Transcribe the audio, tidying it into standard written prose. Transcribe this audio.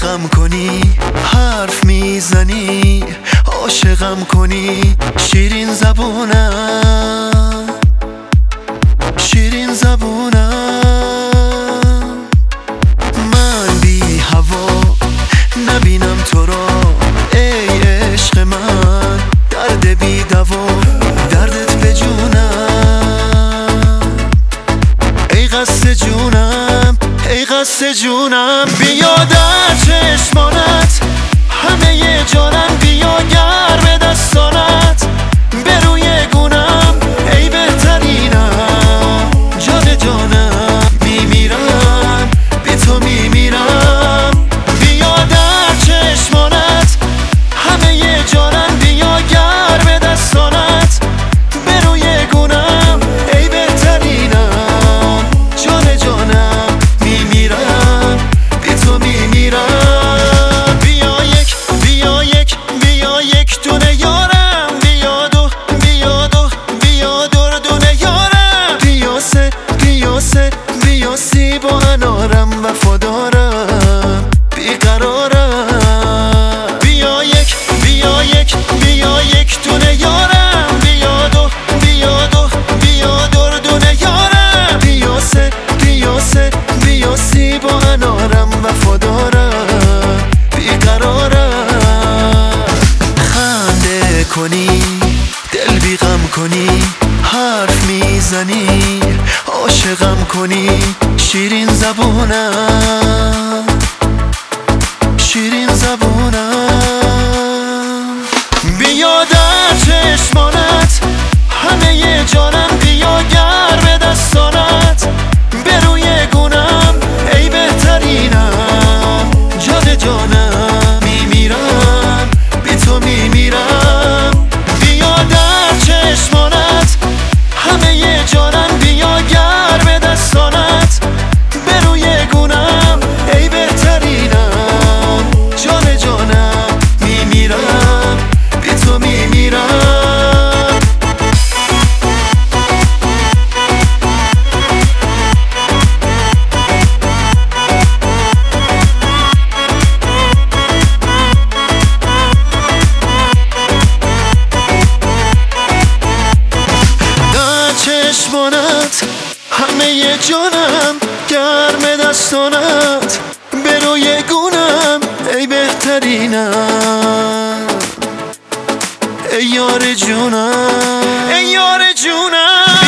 دلبیغم کنی، حرف میزنی، عاشقم کنی. شیرین زبونم، شیرین زبونم. من بی هوا نبینم تو را، ای عشق من درد بی دوا، دردت به جونم. ای قصد جونم، ای قصد جونم. بیا در چشمانت همه جانم، بیا گرم دستانت به روی گونم. ای بهترینم، جان جانم، میمیرم بی تو میمیرم. بیا در چشمانت همه جانم، بیا گرم دستانت به روی گونم. ای بهترینم، جان جانم، میمیرم بی تو میمیرم. بیا یک، بیا یک، بیا یک دونه یارم. بیا دو، بیا دو، بیا دردونه یارم. بیا سه، بیا سه، بیا سی با انارم. وفادارم، بیقرارم. بیا یک، بیا یک، بیا یک دونه یارم. بیا دو، بیا دو، بیا دردونه یارم. بیا سه، بیا سه، بیا سی با انارم. وفادارم، بیقرارم. خنده کنی، دل بیغم کنی، حرف میزنی، عاشقم کنی. شیرین زبونم، شیرین زبونم. بیا در چشمانت همه جانم، بیا گرم دستانت به روی گونم. ای بهترینم، جان جانم، میمیرم بی تو میمیرم. بیا در چشمانت همه جانم، بیا گرم دستانت به روی گونم. ای بهترینم، جان جانم، میمیرم بی تو میمیرم. در چشمانت همه جانم، گرم دستانت به روی گونم. ای بهترینم، ای یار جونم، ای یار جونم.